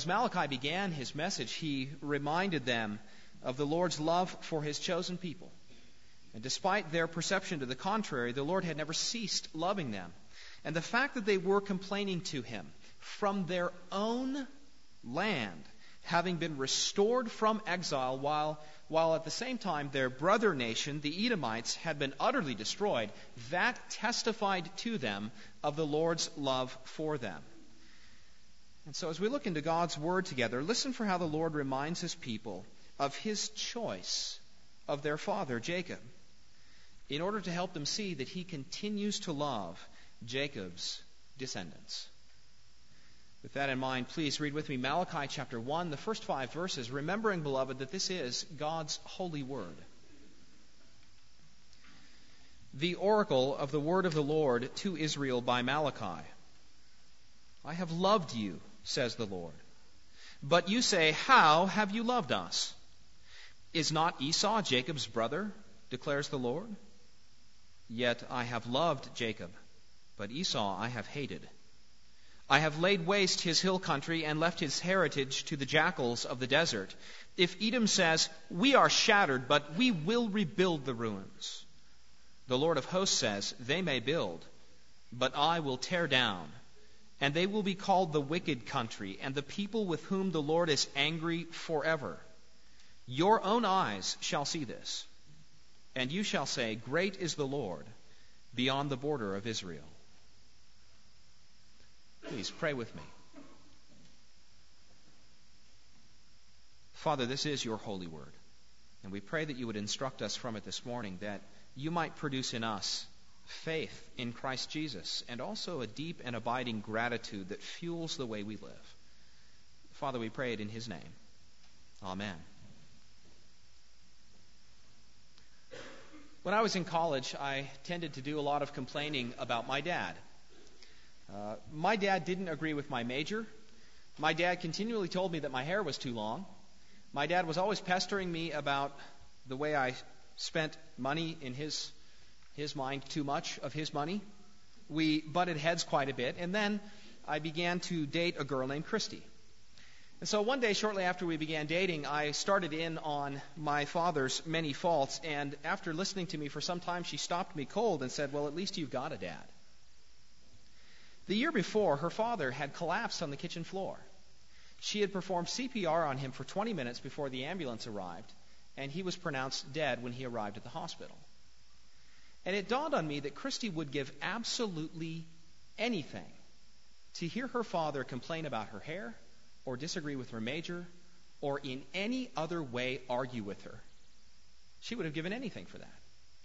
As Malachi began his message, he reminded them of the Lord's love for his chosen people. And despite their perception to the contrary, the Lord had never ceased loving them. And the fact that they were complaining to him from their own land, having been restored from exile, while at the same time their brother nation, the Edomites, had been utterly destroyed, that testified to them of the Lord's love for them. And so as we look into God's Word together, listen for how the Lord reminds his people of his choice of their father, Jacob, in order to help them see that he continues to love Jacob's descendants. With that in mind, please read with me Malachi chapter 1, the first 5 verses, remembering, beloved, that this is God's holy word. The oracle of the word of the Lord to Israel by Malachi. I have loved you, says the Lord. But you say, how have you loved us? Is not Esau Jacob's brother, declares the Lord? Yet I have loved Jacob, but Esau I have hated. I have laid waste his hill country and left his heritage to the jackals of the desert. If Edom says, we are shattered, but we will rebuild the ruins, the Lord of hosts says, they may build, but I will tear down. And they will be called the wicked country, and the people with whom the Lord is angry forever. Your own eyes shall see this, and you shall say, great is the Lord beyond the border of Israel. Please pray with me. Father, this is your holy word, and we pray that you would instruct us from it this morning, that you might produce in us faith in Christ Jesus, and also a deep and abiding gratitude that fuels the way we live. Father, we pray it in his name. Amen. When I was in college, I tended to do a lot of complaining about my dad. My dad didn't agree with my major. My dad continually told me that my hair was too long. My dad was always pestering me about the way I spent money in his mind, too much of his money. We butted heads quite a bit, and then I began to date a girl named Christy. And so one day, shortly after we began dating, I started in on my father's many faults, and after listening to me for some time, she stopped me cold and said, well, at least you've got a dad. The year before, her father had collapsed on the kitchen floor. She had performed CPR on him for 20 minutes before the ambulance arrived, and he was pronounced dead when he arrived at the hospital. And it dawned on me that Christy would give absolutely anything to hear her father complain about her hair, or disagree with her major, or in any other way argue with her. She would have given anything for that.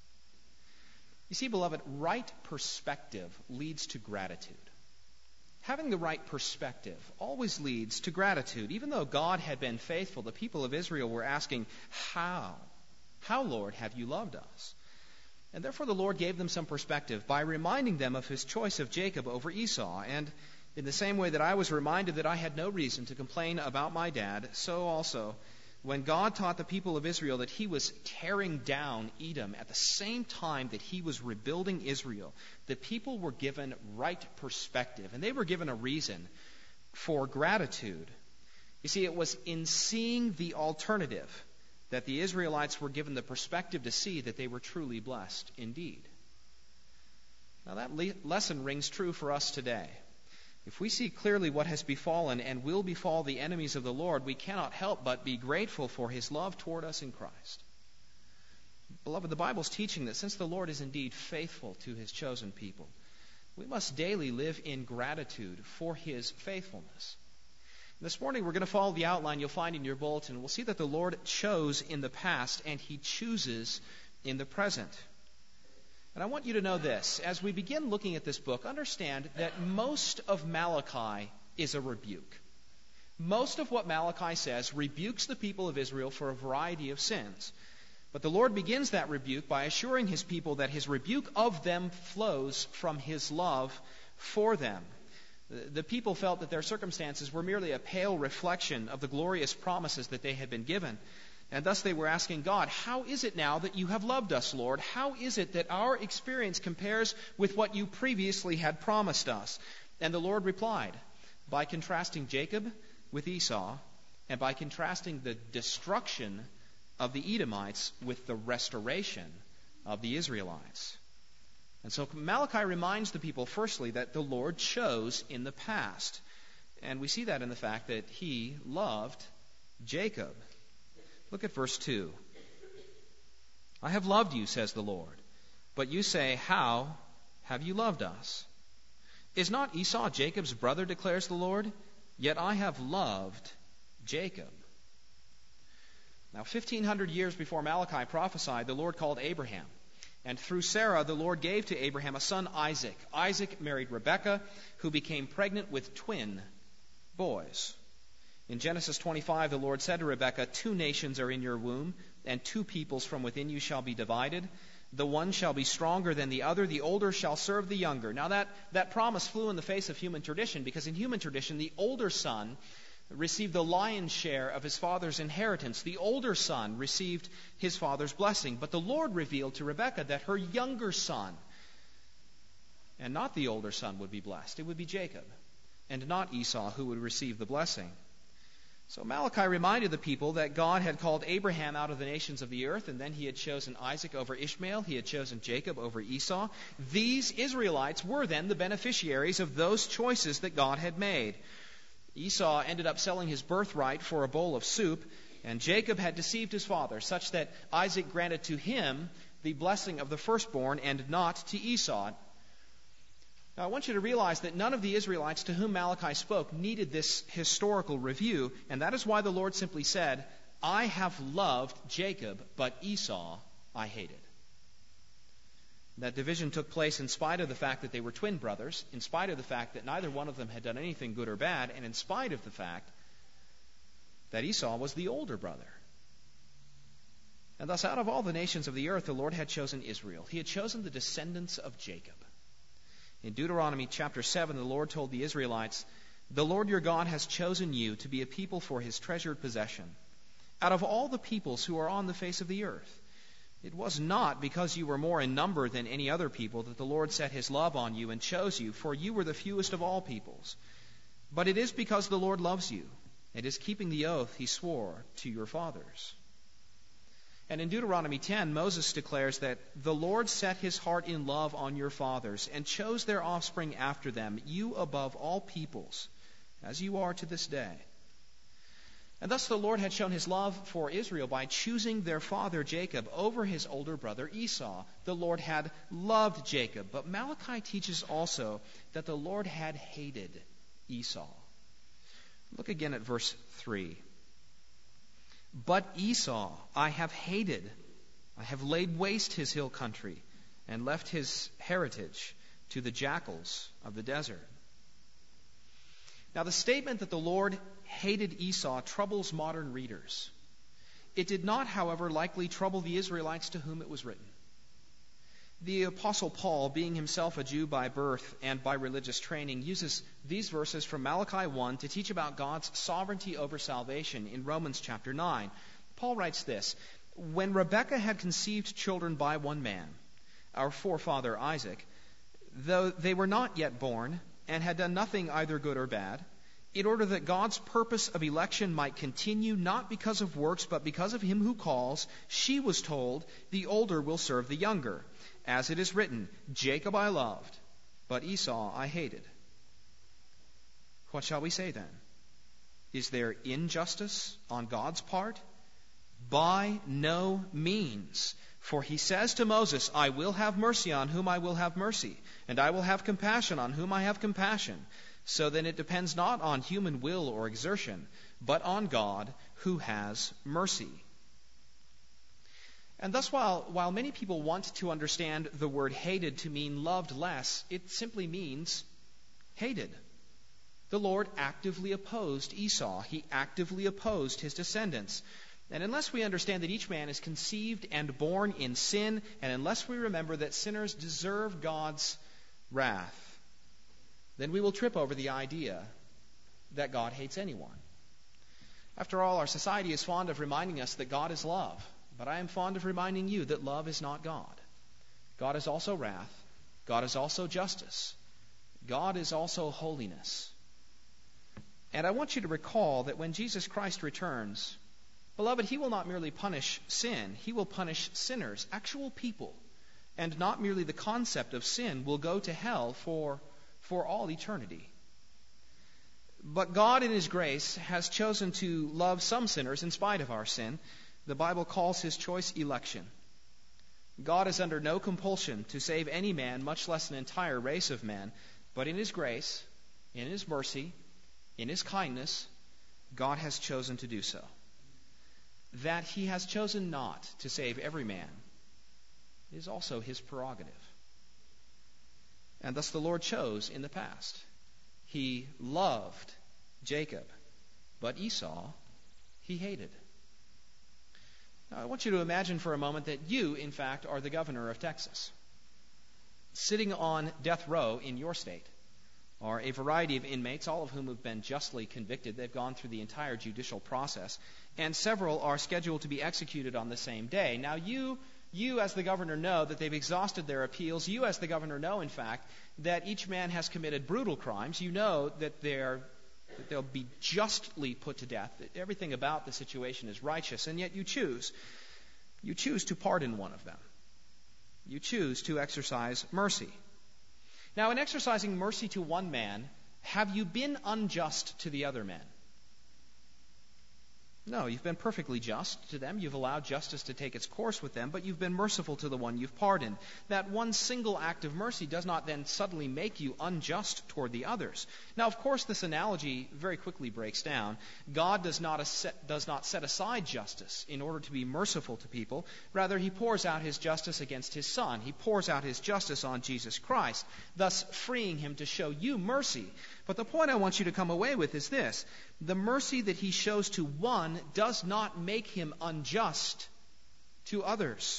You see, beloved, right perspective leads to gratitude. Having the right perspective always leads to gratitude. Even though God had been faithful, the people of Israel were asking, how? How, Lord, have you loved us? And therefore the Lord gave them some perspective by reminding them of his choice of Jacob over Esau. And in the same way that I was reminded that I had no reason to complain about my dad, so also when God taught the people of Israel that he was tearing down Edom at the same time that he was rebuilding Israel, the people were given right perspective, and they were given a reason for gratitude. You see, it was in seeing the alternative that the Israelites were given the perspective to see that they were truly blessed indeed. Now that lesson rings true for us today. If we see clearly what has befallen and will befall the enemies of the Lord, we cannot help but be grateful for his love toward us in Christ. Beloved, the Bible's teaching that since the Lord is indeed faithful to his chosen people, we must daily live in gratitude for his faithfulness. This morning we're going to follow the outline you'll find in your bulletin. We'll see that the Lord chose in the past and he chooses in the present. And I want you to know this. As we begin looking at this book, understand that most of Malachi is a rebuke. Most of what Malachi says rebukes the people of Israel for a variety of sins. But the Lord begins that rebuke by assuring his people that his rebuke of them flows from his love for them. The people felt that their circumstances were merely a pale reflection of the glorious promises that they had been given. And thus they were asking God, how is it now that you have loved us, Lord? How is it that our experience compares with what you previously had promised us? And the Lord replied by contrasting Jacob with Esau, and by contrasting the destruction of the Edomites with the restoration of the Israelites. And so Malachi reminds the people, firstly, that the Lord chose in the past. And we see that in the fact that he loved Jacob. Look at verse 2. I have loved you, says the Lord. But you say, how have you loved us? Is not Esau Jacob's brother, declares the Lord? Yet I have loved Jacob. Now, 1,500 years before Malachi prophesied, the Lord called Abraham. And through Sarah, the Lord gave to Abraham a son, Isaac. Isaac married Rebekah, who became pregnant with twin boys. In Genesis 25, the Lord said to Rebekah, 2 nations are in your womb, and 2 peoples from within you shall be divided. The one shall be stronger than the other. The older shall serve the younger. Now that promise flew in the face of human tradition, because in human tradition, the older son received the lion's share of his father's inheritance. The older son received his father's blessing. But the Lord revealed to Rebekah that her younger son, and not the older son, would be blessed. It would be Jacob, and not Esau, who would receive the blessing. So Malachi reminded the people that God had called Abraham out of the nations of the earth, and then he had chosen Isaac over Ishmael. He had chosen Jacob over Esau. These Israelites were then the beneficiaries of those choices that God had made. Esau ended up selling his birthright for a bowl of soup, and Jacob had deceived his father, such that Isaac granted to him the blessing of the firstborn and not to Esau. Now, I want you to realize that none of the Israelites to whom Malachi spoke needed this historical review, and that is why the Lord simply said, I have loved Jacob, but Esau I hated. That division took place in spite of the fact that they were twin brothers, in spite of the fact that neither one of them had done anything good or bad, and in spite of the fact that Esau was the older brother. And thus, out of all the nations of the earth, the Lord had chosen Israel. He had chosen the descendants of Jacob. In Deuteronomy chapter 7, the Lord told the Israelites, the Lord your God has chosen you to be a people for his treasured possession, out of all the peoples who are on the face of the earth. It was not because you were more in number than any other people that the Lord set his love on you and chose you, for you were the fewest of all peoples. But it is because the Lord loves you and is keeping the oath he swore to your fathers. And in Deuteronomy 10, Moses declares that the Lord set his heart in love on your fathers and chose their offspring after them, you above all peoples, as you are to this day. And thus the Lord had shown his love for Israel by choosing their father Jacob over his older brother Esau. The Lord had loved Jacob, but Malachi teaches also that the Lord had hated Esau. Look again at verse 3. But Esau I have hated. I have laid waste his hill country and left his heritage to the jackals of the desert. Now, the statement that the Lord hated Esau troubles modern readers. It did not, however, likely trouble the Israelites to whom it was written. The Apostle Paul, being himself a Jew by birth and by religious training, uses these verses from Malachi 1 to teach about God's sovereignty over salvation in Romans chapter 9. Paul writes this, when Rebekah had conceived children by one man, our forefather Isaac, though they were not yet born and had done nothing either good or bad, in order that God's purpose of election might continue, not because of works, but because of him who calls, she was told, the older will serve the younger. As it is written, Jacob I loved, but Esau I hated. What shall we say then? Is there injustice on God's part? By no means. For he says to Moses, I will have mercy on whom I will have mercy, and I will have compassion on whom I have compassion. So then it depends not on human will or exertion, but on God who has mercy. And thus, while many people want to understand the word hated to mean loved less, it simply means hated. The Lord actively opposed Esau. He actively opposed his descendants. And unless we understand that each man is conceived and born in sin, and unless we remember that sinners deserve God's wrath, then we will trip over the idea that God hates anyone. After all, our society is fond of reminding us that God is love. But I am fond of reminding you that love is not God. God is also wrath. God is also justice. God is also holiness. And I want you to recall that when Jesus Christ returns, beloved, he will not merely punish sin, he will punish sinners, actual people. And not merely the concept of sin will go to hell for all eternity. But God in his grace has chosen to love some sinners in spite of our sin. The Bible calls his choice election. God is under no compulsion to save any man, much less an entire race of men. But in his grace, in his mercy, in his kindness, God has chosen to do so. That he has chosen not to save every man is also his prerogative. And thus the Lord chose in the past. He loved Jacob, but Esau he hated. Now, I want you to imagine for a moment that you, in fact, are the governor of Texas. Sitting on death row in your state are a variety of inmates, all of whom have been justly convicted. They've gone through the entire judicial process, and several are scheduled to be executed on the same day. Now, you as the governor know that they've exhausted their appeals. You as the governor know, in fact, that each man has committed brutal crimes. You know that they'll be justly put to death. That everything about the situation is righteous, and yet you choose to pardon one of them. You choose to exercise mercy. Now, in exercising mercy to one man, have you been unjust to the other men? No, you've been perfectly just to them. You've allowed justice to take its course with them, but you've been merciful to the one you've pardoned. That one single act of mercy does not then suddenly make you unjust toward the others. Now, of course, this analogy very quickly breaks down. God does not set aside justice in order to be merciful to people. Rather, he pours out his justice against his Son. He pours out his justice on Jesus Christ, thus freeing him to show you mercy. But the point I want you to come away with is this. The mercy that he shows to one does not make him unjust to others.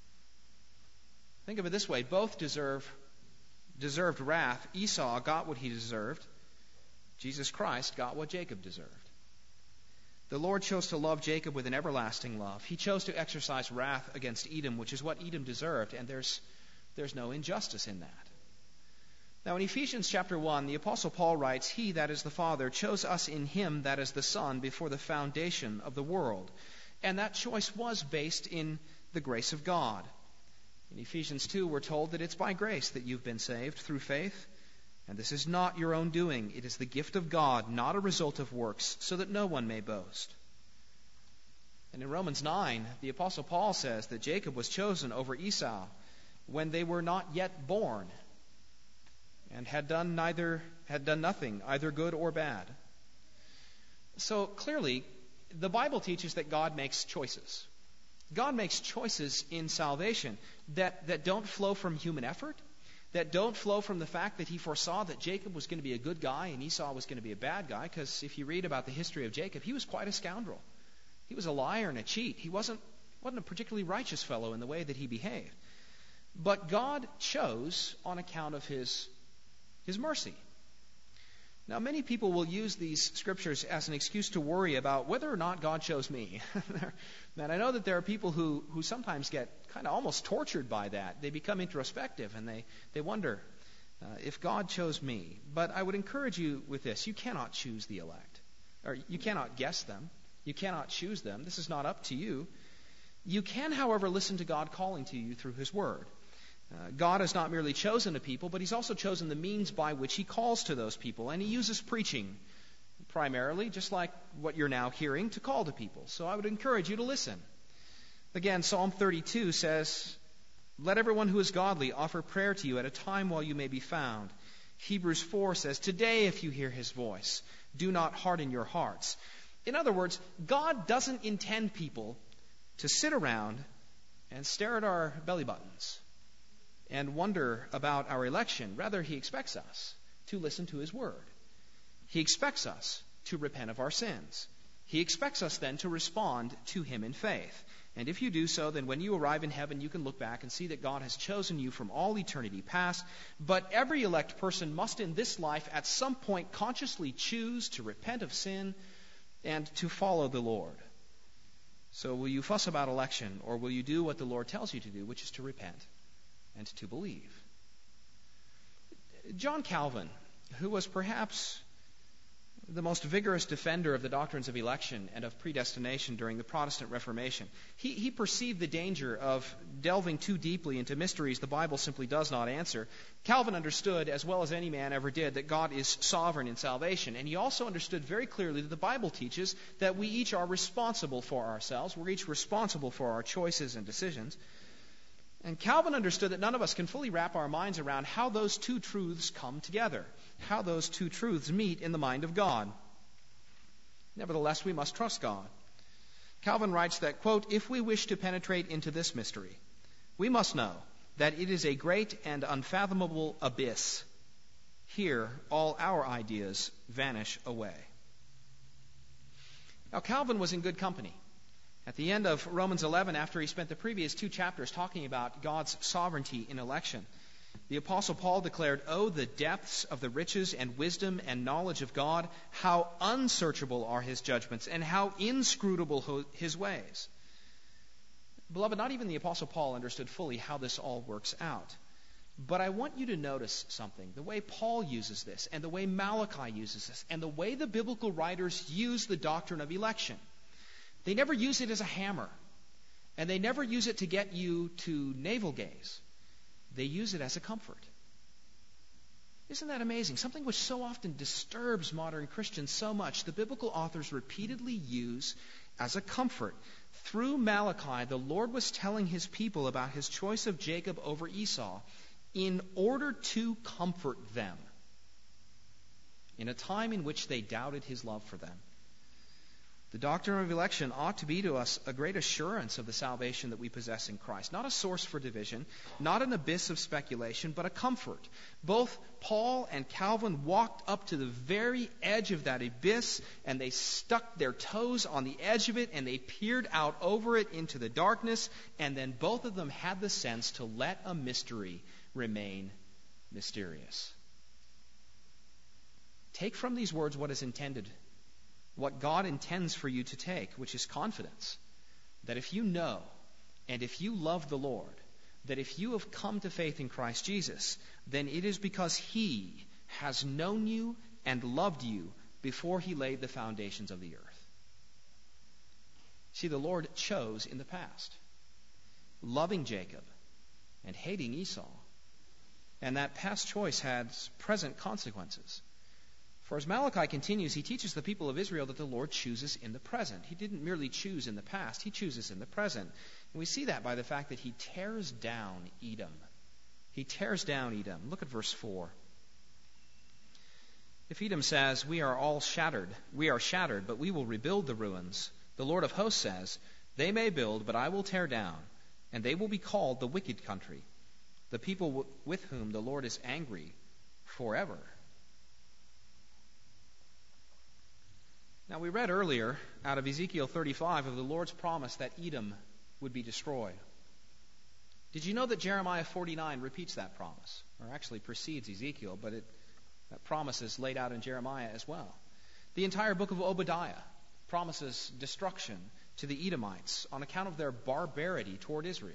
Think of it this way. Both deserved wrath. Esau got what he deserved. Jesus Christ got what Jacob deserved. The Lord chose to love Jacob with an everlasting love. He chose to exercise wrath against Edom, which is what Edom deserved, and there's no injustice in that. Now, in Ephesians chapter 1, the Apostle Paul writes, "He, that is the Father, chose us in him, that is the Son, before the foundation of the world." And that choice was based in the grace of God. In Ephesians 2, we're told that it's by grace that you've been saved through faith. And this is not your own doing. It is the gift of God, not a result of works, so that no one may boast. And in Romans 9, the Apostle Paul says that Jacob was chosen over Esau when they were not yet born, and had done nothing, either good or bad. So clearly, the Bible teaches that God makes choices. God makes choices in salvation that don't flow from human effort, that don't flow from the fact that he foresaw that Jacob was going to be a good guy and Esau was going to be a bad guy, because if you read about the history of Jacob, he was quite a scoundrel. He was a liar and a cheat. He wasn't a particularly righteous fellow in the way that he behaved. But God chose on account of his mercy. Now, many people will use these scriptures as an excuse to worry about whether or not God chose me. And I know that there are people who sometimes get kind of almost tortured by that. They become introspective and they wonder if God chose me. But I would encourage you with this. You cannot choose the elect. Or you cannot guess them. You cannot choose them. This is not up to you. You can, however, listen to God calling to you through his word. God has not merely chosen a people, but he's also chosen the means by which he calls to those people. And he uses preaching primarily, just like what you're now hearing, to call to people. So I would encourage you to listen. Again, Psalm 32 says, "Let everyone who is godly offer prayer to you at a time while you may be found." Hebrews 4 says, "Today if you hear his voice, do not harden your hearts." In other words, God doesn't intend people to sit around and stare at our belly buttons and wonder about our election. Rather, he expects us to listen to his word. He expects us to repent of our sins. He expects us then to respond to him in faith. And if you do so, then when you arrive in heaven, you can look back and see that God has chosen you from all eternity past. But every elect person must in this life at some point consciously choose to repent of sin and to follow the Lord. So will you fuss about election, or will you do what the Lord tells you to do, which is to repent and to believe? John Calvin, who was perhaps the most vigorous defender of the doctrines of election and of predestination during the Protestant Reformation. He perceived the danger of delving too deeply into mysteries the Bible simply does not answer. Calvin understood, as well as any man ever did, that God is sovereign in salvation. And he also understood very clearly that the Bible teaches that we each are responsible for ourselves. We're each responsible for our choices and decisions. And Calvin understood that none of us can fully wrap our minds around how those two truths come together, how those two truths meet in the mind of God. Nevertheless, we must trust God. Calvin writes that, quote, "If we wish to penetrate into this mystery, we must know that it is a great and unfathomable abyss. Here, all our ideas vanish away." Now, Calvin was in good company. At the end of Romans 11, after he spent the previous 2 chapters talking about God's sovereignty in election, the Apostle Paul declared, "Oh, the depths of the riches and wisdom and knowledge of God, how unsearchable are his judgments and how inscrutable his ways." Beloved, not even the Apostle Paul understood fully how this all works out. But I want you to notice something. The way Paul uses this, and the way Malachi uses this, and the way the biblical writers use the doctrine of election. They never use it as a hammer, and they never use it to get you to navel gaze. They use it as a comfort. Isn't that amazing? Something which so often disturbs modern Christians so much, the biblical authors repeatedly use as a comfort. Through Malachi, the Lord was telling his people about his choice of Jacob over Esau in order to comfort them in a time in which they doubted his love for them. The doctrine of election ought to be to us a great assurance of the salvation that we possess in Christ. Not a source for division, not an abyss of speculation, but a comfort. Both Paul and Calvin walked up to the very edge of that abyss, and they stuck their toes on the edge of it, and they peered out over it into the darkness, and then both of them had the sense to let a mystery remain mysterious. Take from these words what is intended, what God intends for you to take, which is confidence, that if you know and if you love the Lord, that if you have come to faith in Christ Jesus, then it is because he has known you and loved you before he laid the foundations of the earth. See, the Lord chose in the past, loving Jacob and hating Esau, and that past choice has present consequences. For as Malachi continues, he teaches the people of Israel that the Lord chooses in the present. He didn't merely choose in the past, he chooses in the present. And we see that by the fact that he tears down Edom. He tears down Edom. Look at verse 4. If Edom says, we are shattered, but we will rebuild the ruins, the Lord of hosts says, they may build, but I will tear down, and they will be called the wicked country, the people with whom the Lord is angry forever. Now, we read earlier out of Ezekiel 35 of the Lord's promise that Edom would be destroyed. Did you know that Jeremiah 49 repeats that promise, or actually precedes Ezekiel, but that promise is laid out in Jeremiah as well. The entire book of Obadiah promises destruction to the Edomites on account of their barbarity toward Israel.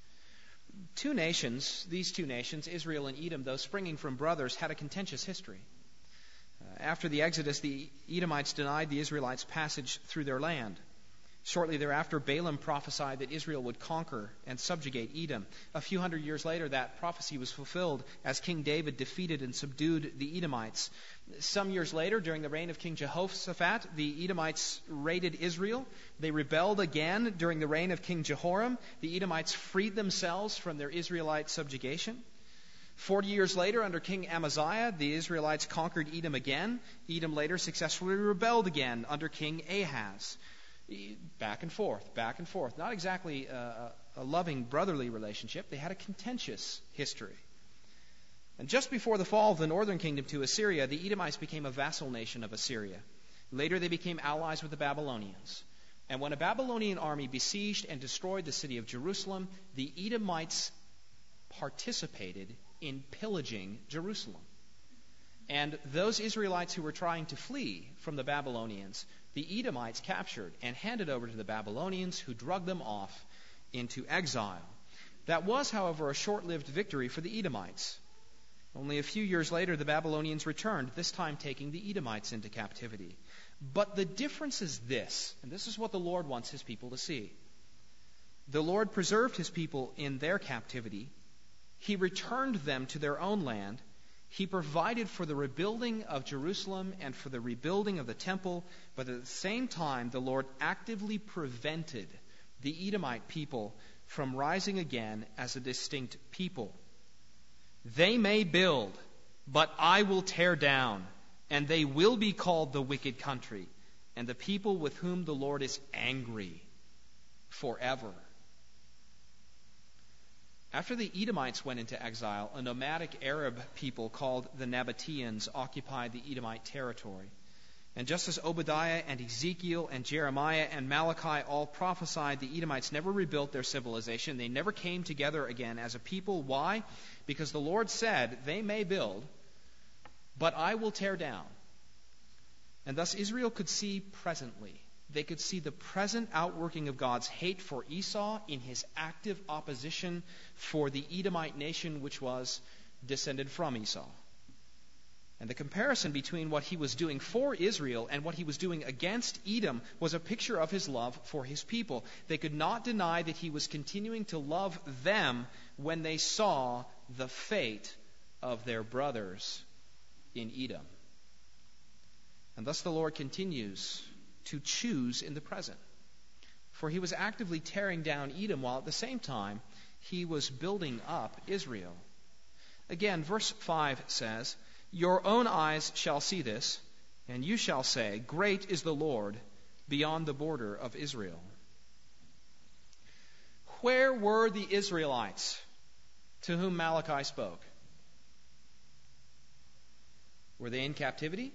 These two nations, Israel and Edom, though springing from brothers, had a contentious history. After the Exodus, the Edomites denied the Israelites passage through their land. Shortly thereafter, Balaam prophesied that Israel would conquer and subjugate Edom. A few hundred years later, that prophecy was fulfilled as King David defeated and subdued the Edomites. Some years later, during the reign of King Jehoshaphat, the Edomites raided Israel. They rebelled again during the reign of King Jehoram. The Edomites freed themselves from their Israelite subjugation. 40 years later, under King Amaziah, the Israelites conquered Edom again. Edom later successfully rebelled again under King Ahaz. Back and forth. Not exactly a loving brotherly relationship. They had a contentious history. And just before the fall of the northern kingdom to Assyria, the Edomites became a vassal nation of Assyria. Later, they became allies with the Babylonians. And when a Babylonian army besieged and destroyed the city of Jerusalem, the Edomites participated in pillaging Jerusalem. And those Israelites who were trying to flee from the Babylonians, the Edomites captured and handed over to the Babylonians, who drugged them off into exile. That was, however, a short-lived victory for the Edomites. Only a few years later, the Babylonians returned, this time taking the Edomites into captivity. But the difference is this, and this is what the Lord wants his people to see. The Lord preserved his people in their captivity. He returned them to their own land. He provided for the rebuilding of Jerusalem and for the rebuilding of the temple, but at the same time, the Lord actively prevented the Edomite people from rising again as a distinct people. They may build, but I will tear down, and they will be called the wicked country, and the people with whom the Lord is angry forever. After the Edomites went into exile, a nomadic Arab people called the Nabateans occupied the Edomite territory. And just as Obadiah and Ezekiel and Jeremiah and Malachi all prophesied, the Edomites never rebuilt their civilization. They never came together again as a people. Why? Because the Lord said, they may build, but I will tear down. And thus Israel could see presently. They could see the present outworking of God's hate for Esau in his active opposition for the Edomite nation, which was descended from Esau. And the comparison between what he was doing for Israel and what he was doing against Edom was a picture of his love for his people. They could not deny that he was continuing to love them when they saw the fate of their brothers in Edom. And thus the Lord continues to choose in the present. For he was actively tearing down Edom while at the same time he was building up Israel. Again, verse 5 says, your own eyes shall see this, and you shall say, great is the Lord beyond the border of Israel. Where were the Israelites to whom Malachi spoke? Were they in captivity?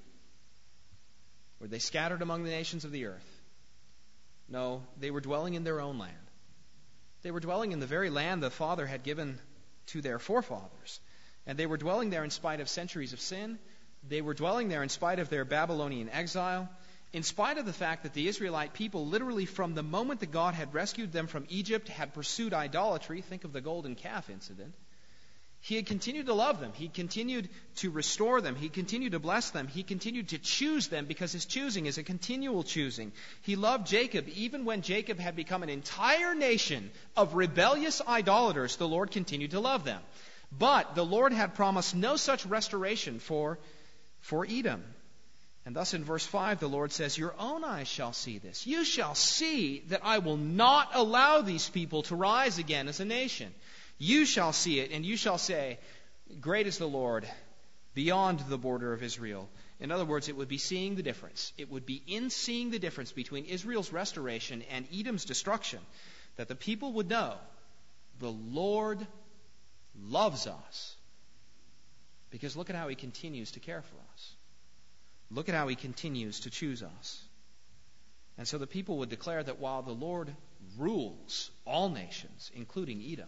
Were they scattered among the nations of the earth? No, they were dwelling in their own land. They were dwelling in the very land the Father had given to their forefathers. And they were dwelling there in spite of centuries of sin. They were dwelling there in spite of their Babylonian exile. In spite of the fact that the Israelite people, literally from the moment that God had rescued them from Egypt, had pursued idolatry. Think of the golden calf incident. He had continued to love them. He continued to restore them. He continued to bless them. He continued to choose them because his choosing is a continual choosing. He loved Jacob. Even when Jacob had become an entire nation of rebellious idolaters, the Lord continued to love them. But the Lord had promised no such restoration for Edom. And thus in verse 5, the Lord says, your own eyes shall see this. You shall see that I will not allow these people to rise again as a nation. You shall see it, and you shall say, great is the Lord beyond the border of Israel. In other words, it would be seeing the difference. It would be in seeing the difference between Israel's restoration and Edom's destruction that the people would know the Lord loves us. Because look at how he continues to care for us. Look at how he continues to choose us. And so the people would declare that while the Lord rules all nations, including Edom,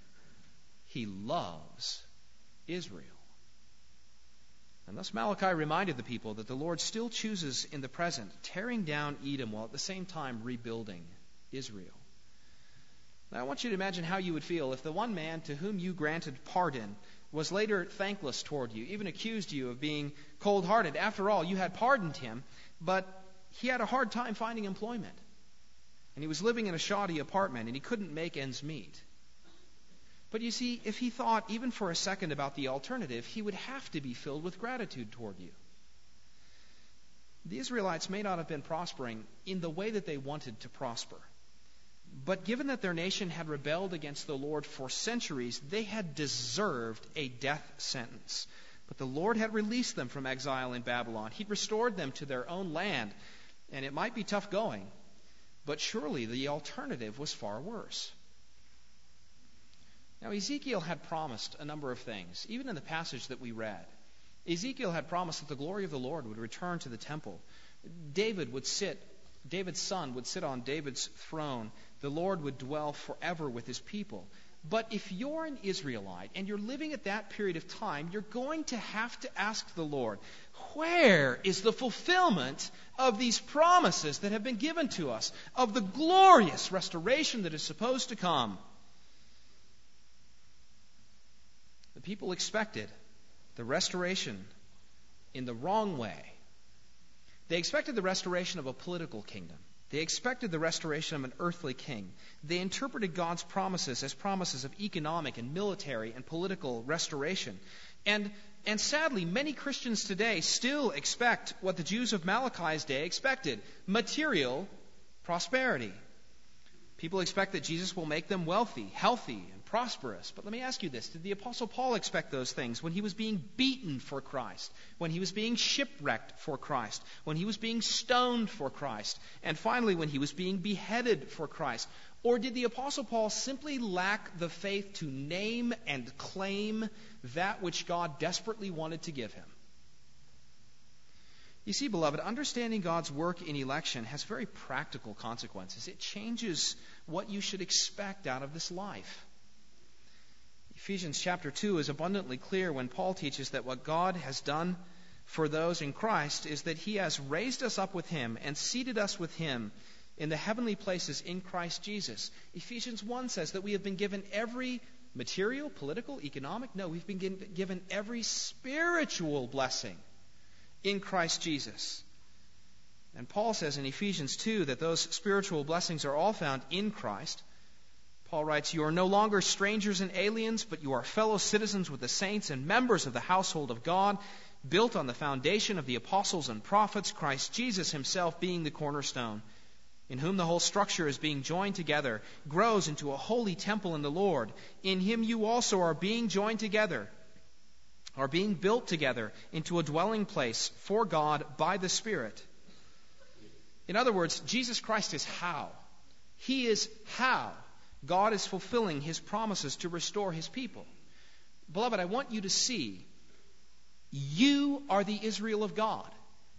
he loves Israel. And thus Malachi reminded the people that the Lord still chooses in the present, tearing down Edom while at the same time rebuilding Israel. Now I want you to imagine how you would feel if the one man to whom you granted pardon was later thankless toward you, even accused you of being cold-hearted. After all, you had pardoned him, but he had a hard time finding employment. And he was living in a shoddy apartment, and he couldn't make ends meet. But you see, if he thought even for a second about the alternative, he would have to be filled with gratitude toward you. The Israelites may not have been prospering in the way that they wanted to prosper. But given that their nation had rebelled against the Lord for centuries, they had deserved a death sentence. But the Lord had released them from exile in Babylon. He'd restored them to their own land. And it might be tough going, but surely the alternative was far worse. Now, Ezekiel had promised a number of things, even in the passage that we read. Ezekiel had promised that the glory of the Lord would return to the temple. David's son would sit on David's throne. The Lord would dwell forever with his people. But if you're an Israelite and you're living at that period of time, you're going to have to ask the Lord, where is the fulfillment of these promises that have been given to us, of the glorious restoration that is supposed to come? The people expected the restoration in the wrong way. They expected the restoration of a political kingdom. They expected the restoration of an earthly king. They interpreted God's promises as promises of economic and military and political restoration. And sadly, many Christians today still expect what the Jews of Malachi's day expected: material prosperity. People expect that Jesus will make them wealthy, healthy, and prosperous. But let me ask you this. Did the Apostle Paul expect those things when he was being beaten for Christ, when he was being shipwrecked for Christ, when he was being stoned for Christ, and finally when he was being beheaded for Christ? Or did the Apostle Paul simply lack the faith to name and claim that which God desperately wanted to give him? You see, beloved, understanding God's work in election has very practical consequences. It changes what you should expect out of this life. Ephesians chapter 2 is abundantly clear when Paul teaches that what God has done for those in Christ is that He has raised us up with Him and seated us with Him in the heavenly places in Christ Jesus. Ephesians 1 says that we have been given every material, political, economic, we've been given every spiritual blessing in Christ Jesus. And Paul says in Ephesians 2 that those spiritual blessings are all found in Christ. Paul writes, "You are no longer strangers and aliens, but you are fellow citizens with the saints and members of the household of God, built on the foundation of the apostles and prophets, Christ Jesus Himself being the cornerstone, in whom the whole structure is being joined together, grows into a holy temple in the Lord. In Him you also are being joined together, are being built together into a dwelling place for God by the Spirit." In other words, Jesus Christ is how. He is how God is fulfilling His promises to restore His people. Beloved, I want you to see, you are the Israel of God.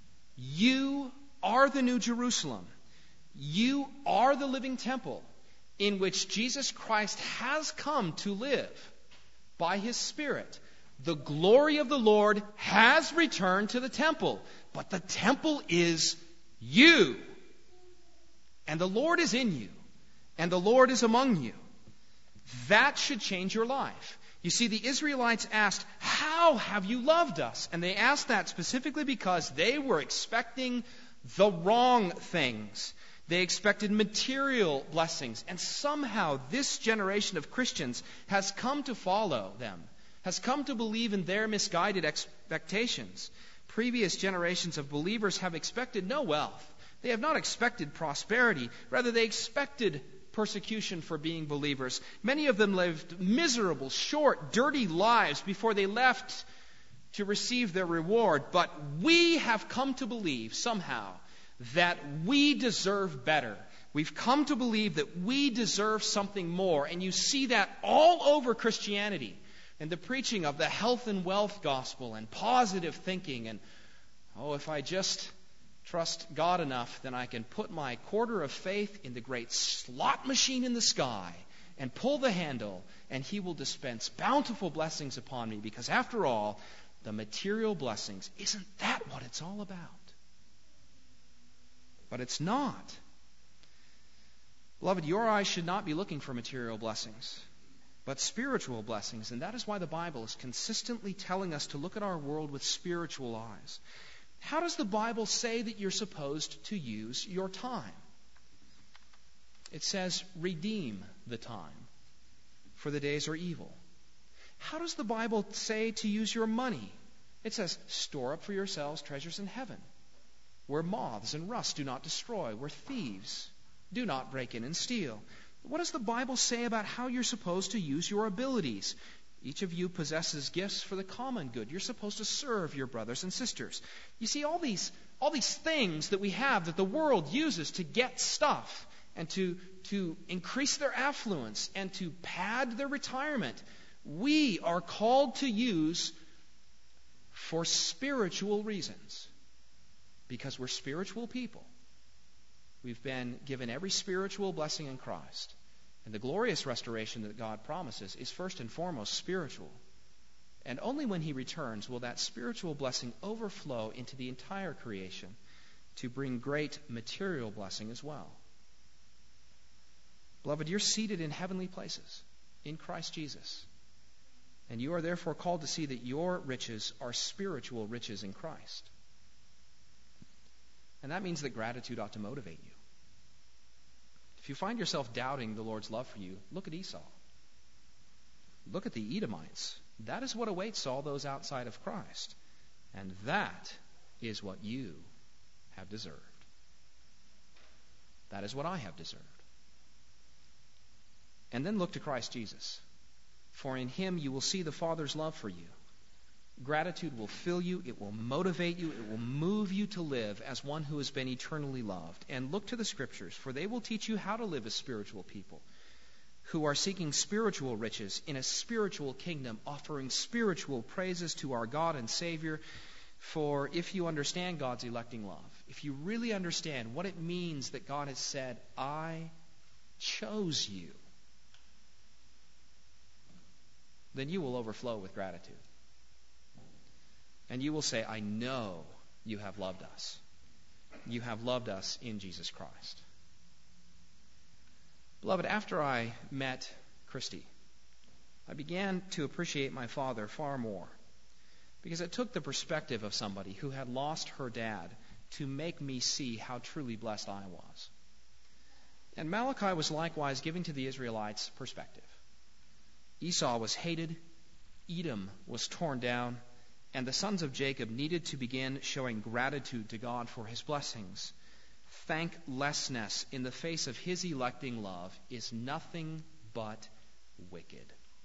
You are the New Jerusalem. You are the living temple in which Jesus Christ has come to live by His Spirit. The glory of the Lord has returned to the temple, but the temple is you. And the Lord is in you, and the Lord is among you. That should change your life. You see, the Israelites asked, "How have you loved us?" And they asked that specifically because they were expecting the wrong things. They expected material blessings. And somehow this generation of Christians has come to follow them, has come to believe in their misguided expectations. Previous generations of believers have expected no wealth. They have not expected prosperity. Rather, they expected persecution for being believers. Many of them lived miserable, short, dirty lives before they left to receive their reward. But we have come to believe somehow that we deserve better. We've come to believe that we deserve something more. And you see that all over Christianity, and the preaching of the health and wealth gospel and positive thinking. And, if I just trust God enough, then I can put my quarter of faith in the great slot machine in the sky and pull the handle, and He will dispense bountiful blessings upon me. Because after all, the material blessings, isn't that what it's all about? But it's not. Beloved, your eyes should not be looking for material blessings, but spiritual blessings. And that is why the Bible is consistently telling us to look at our world with spiritual eyes. How does the Bible say that you're supposed to use your time? It says, "Redeem the time, for the days are evil." How does the Bible say to use your money? It says, "Store up for yourselves treasures in heaven, where moths and rust do not destroy, where thieves do not break in and steal." What does the Bible say about how you're supposed to use your abilities? Each of you possesses gifts for the common good. You're supposed to serve your brothers and sisters. You see, all these things that we have that the world uses to get stuff and to increase their affluence and to pad their retirement, we are called to use for spiritual reasons, because we're spiritual people. We've been given every spiritual blessing in Christ. And the glorious restoration that God promises is first and foremost spiritual. And only when He returns will that spiritual blessing overflow into the entire creation to bring great material blessing as well. Beloved, you're seated in heavenly places in Christ Jesus. And you are therefore called to see that your riches are spiritual riches in Christ. And that means that gratitude ought to motivate you. If you find yourself doubting the Lord's love for you, look at Esau. Look at the Edomites. That is what awaits all those outside of Christ. And that is what you have deserved. That is what I have deserved. And then look to Christ Jesus. For in him you will see the Father's love for you. Gratitude will fill you, it will motivate you, it will move you to live as one who has been eternally loved. And look to the Scriptures, for they will teach you how to live as spiritual people who are seeking spiritual riches in a spiritual kingdom, offering spiritual praises to our God and Savior. For if you understand God's electing love, if you really understand what it means that God has said, I chose you, then you will overflow with gratitude. And you will say, I know you have loved us. You have loved us in Jesus Christ. Beloved, after I met Christy, I began to appreciate my father far more, because it took the perspective of somebody who had lost her dad to make me see how truly blessed I was. And Malachi was likewise giving to the Israelites perspective. Esau was hated, Edom was torn down, and the sons of Jacob needed to begin showing gratitude to God for his blessings. Thanklessness in the face of his electing love is nothing but wicked.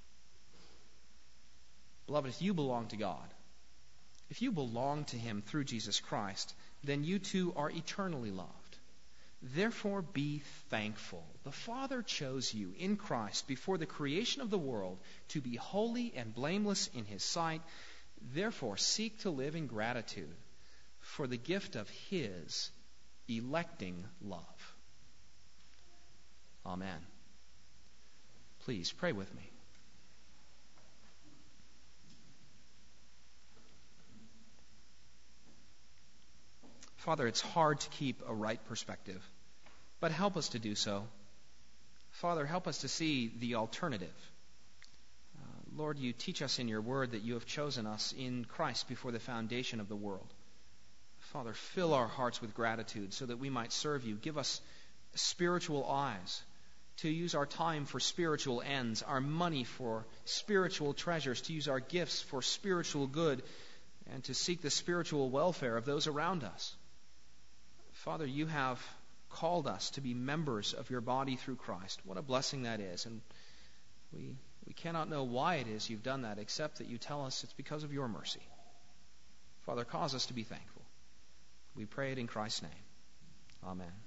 Beloved, if you belong to God, if you belong to him through Jesus Christ, then you too are eternally loved. Therefore be thankful. The Father chose you in Christ before the creation of the world to be holy and blameless in his sight. Therefore seek to live in gratitude for the gift of his electing love. Amen. Please pray with me. Father, it's hard to keep a right perspective, but help us to do so. Father, help us to see the alternative. Lord, you teach us in your word that you have chosen us in Christ before the foundation of the world. Father, fill our hearts with gratitude so that we might serve you. Give us spiritual eyes to use our time for spiritual ends, our money for spiritual treasures, to use our gifts for spiritual good, and to seek the spiritual welfare of those around us. Father, you have called us to be members of your body through Christ. What a blessing that is. And we cannot know why it is you've done that, except that you tell us it's because of your mercy. Father, cause us to be thankful. We pray it in Christ's name. Amen.